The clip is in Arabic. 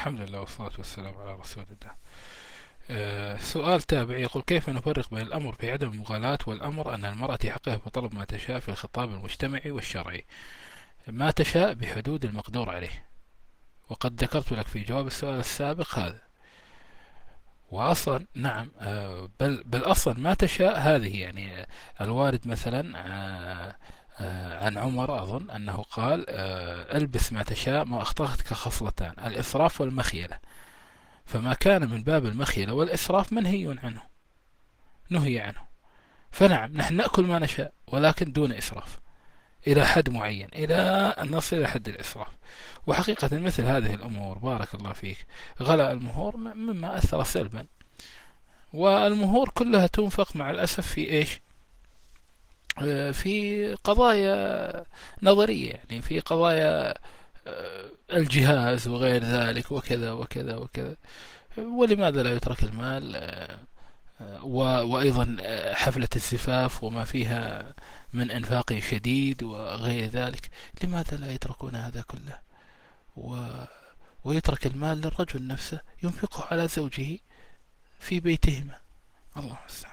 الحمد لله والصلاة والسلام على رسول الله. سؤال تابع يقول: كيف نفرق بين الأمر بعدم المغالاة والأمر أن المرأة حقها بطلب ما تشاء في الخطاب المجتمعي والشرعي؟ ما تشاء بحدود المقدور عليه، وقد ذكرت لك في جواب السؤال السابق هذا. وأصلا نعم، بل أصلا ما تشاء هذه يعني الوارد مثلا عن عمر أظن أنه قال: البس ما تشاء ما أخطأتك خصلتان، الإسراف والمخيلة. فما كان من باب المخيلة والإسراف منهي عنه، نهي عنه. فنعم، نحن نأكل ما نشاء ولكن دون إسراف إلى حد معين، إلى أن نصل إلى حد الإسراف. وحقيقة مثل هذه الأمور بارك الله فيك، غلاء المهور مما أثر سلبا. والمهور كلها تنفق مع الأسف في إيش؟ في قضايا نظرية، يعني في قضايا الجهاز وغير ذلك وكذا وكذا وكذا. ولماذا لا يترك المال وأيضا حفلة الزفاف وما فيها من إنفاق شديد وغير ذلك؟ لماذا لا يتركون هذا كله و... ويترك المال للرجل نفسه ينفقه على زوجه في بيتهما؟ الله المستعان.